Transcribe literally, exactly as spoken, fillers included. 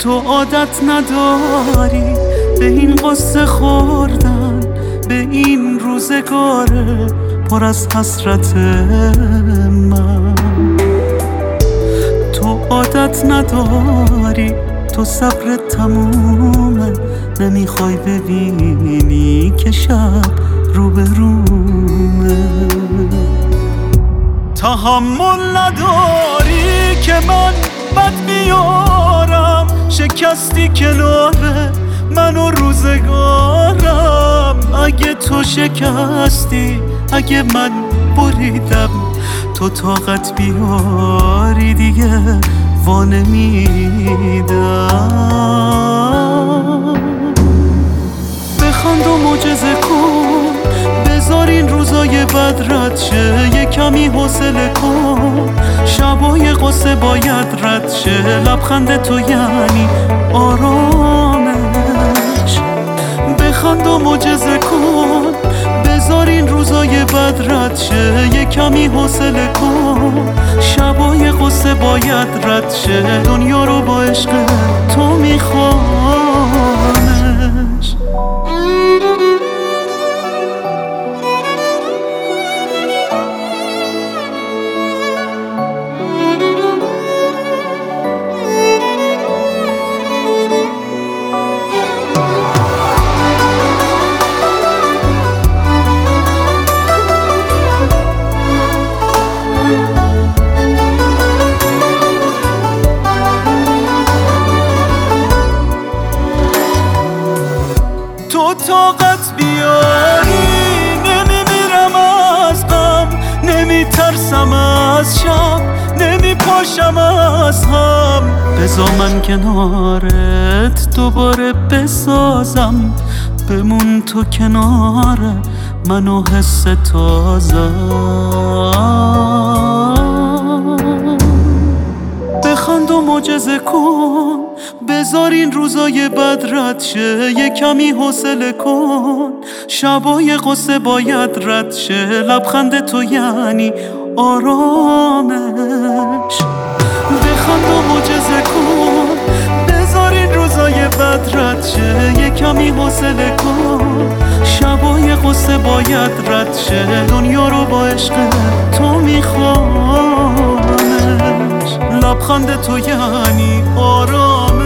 تو عادت نداری به این قصه خوردن، به این روزگار پر از حسرت من. تو عادت نداری، تو صبر تمومه، نمیخوای ببینی که شب رو به رومه. تحمل نداری که من بد میارم، شکستی کنار من و روزگارم. اگه تو شکستی، اگه من بریدم، تو طاقت بیاری دیگه وانمیدم. بخند و معجزه کن، بذار این روزای بد رد شه. یه کمی حوصله کن، شبای قصه باید رد شه. لبخند تو یعنی آرامش. بخند و معجزه کن، بذار این روزای بد رد شه. یه کمی حوصله کن، شبای قصه باید رد شه. دنیا رو با عشق تو میخوانش. تو طاقت بیاری، نمیمیرم از غم، نمیترسم از شب، نمیپاشم از هم. بذار من کنارت دوباره بسازم، بمون تو کنار من و حس تازم. بخند و معجزه کن، بذار این روزای بد رد شه. یه کمی حوصله کن، شبای قصه باید رد شه. لبخند تو یعنی آرامش. بخند و معجزه کن، بذار این روزای بد رد شه. یه کمی حوصله کن، شبای قصه باید رد شه. دنیا رو با عشق تو میخوانش. لبخند تو یعنی آرامش.